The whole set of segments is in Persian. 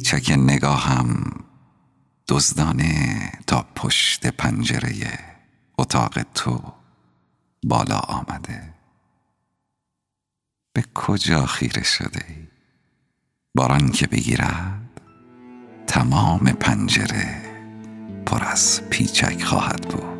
پیچک نگاهم دزدانه تا پشت پنجره اتاق تو بالا آمده. به کجا خیره شده ای؟ باران که بگیرد تمام پنجره پر از پیچک خواهد بود.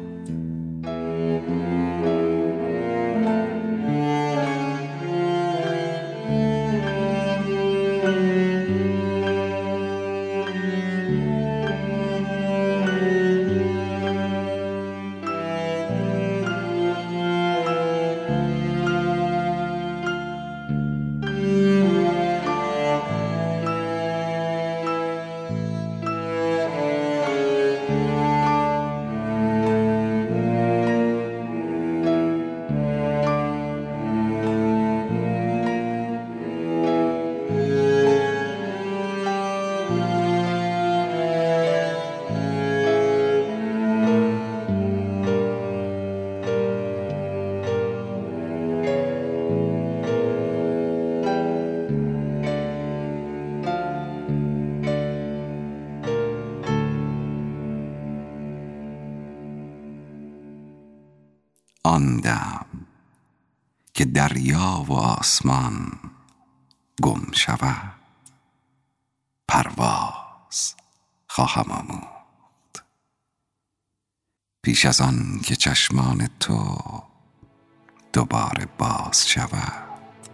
آن دم که دریا و آسمان گم شود، پرواز خواهم آموخت پیش از آن که چشمان تو دوباره باز شود.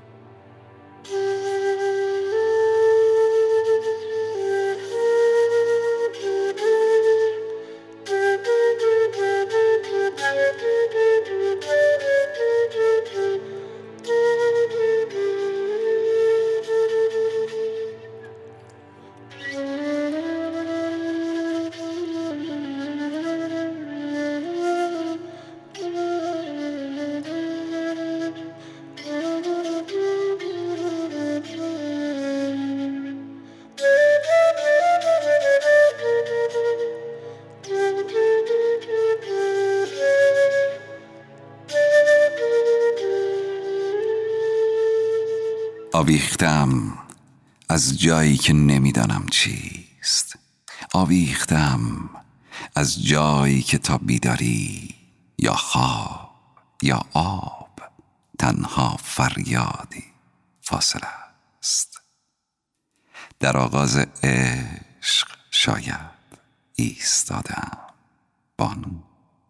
آویختم از جایی که نمیدانم چیست. آویختم از جایی که تا بیداری یا خواب یا آب تنها فریادی فاصله است. در آغاز عشق شاید ایستادم بانو.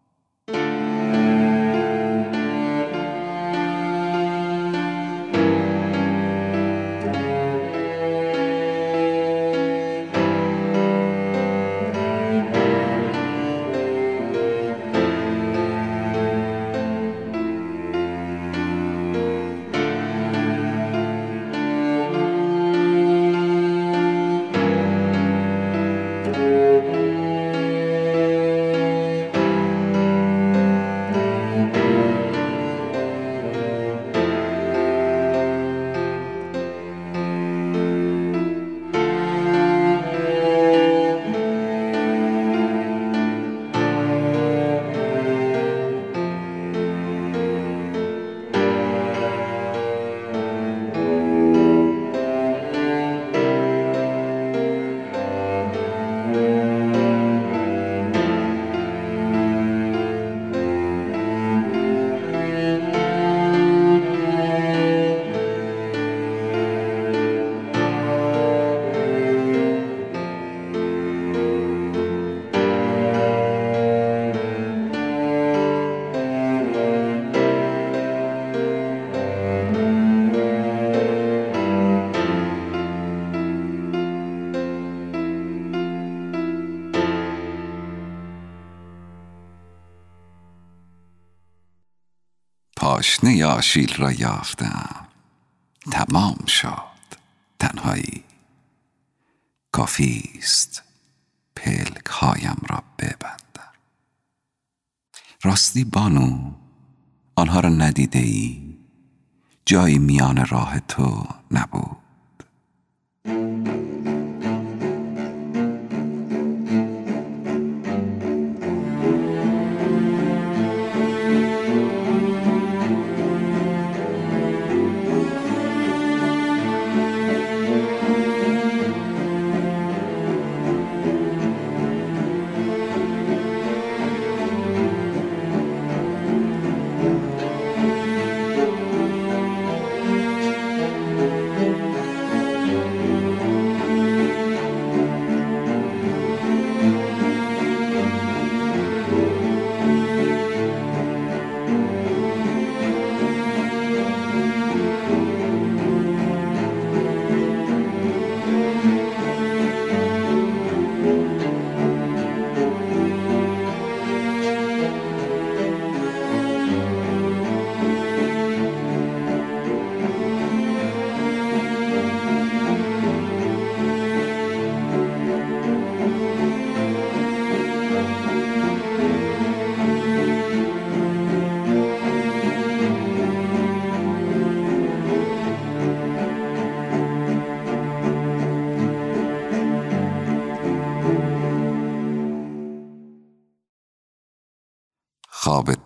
پاشنه آشیل را یافتم، تمام شد تنهایی. کافیست پلک هایم را ببندم. راستی بانو، آنها را ندیده ای؟ جایی میان راه تو نبود؟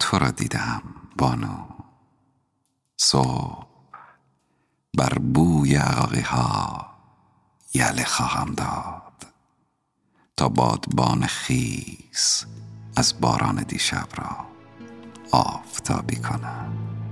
تو را دیدم بانو. صبح بر بوی عقاقی ها یله خواهم داد تا بادبان خیس از باران دیشب را آفتابی کنم.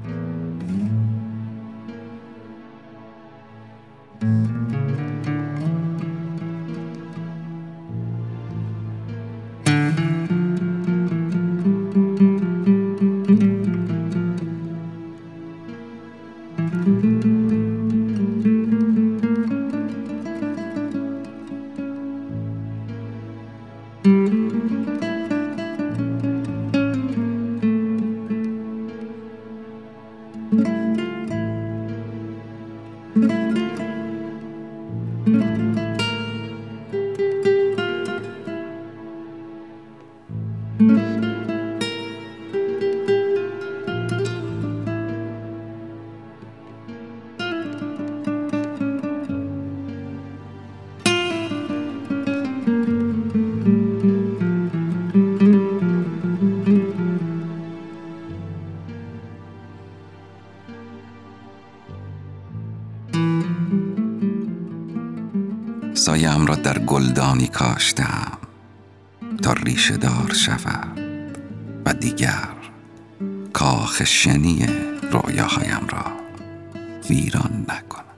سایه‌ام را در گلدانی کاشتم تا ریشه دار شود و دیگر کاخ شنی رویاهایم را ویران نکند.